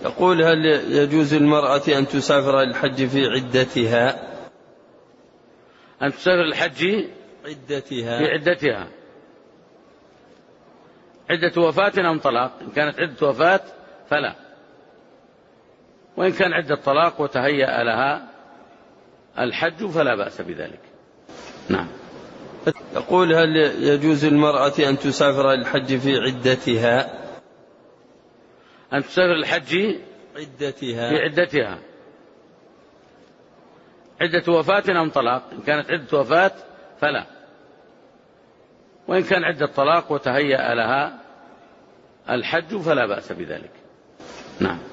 يقول: هل يجوز للمرأة أن تسافر للحج في عدتها؟ أن تسافر للحج عدتها في عدتها، عدة وفاة أم طلاق؟ إن كانت عدة وفاة فلا، وإن كان عدة طلاق وتهيأ لها الحج فلا بأس بذلك. نعم. يقول: هل يجوز للمرأة أن تسافر للحج في عدتها؟ أن تسافر للحج عدتها في عدتها، عدة وفاة أم طلاق؟ إن كانت عدة وفاة فلا، وإن كان عدة طلاق وتهيأ لها الحج فلا بأس بذلك. نعم.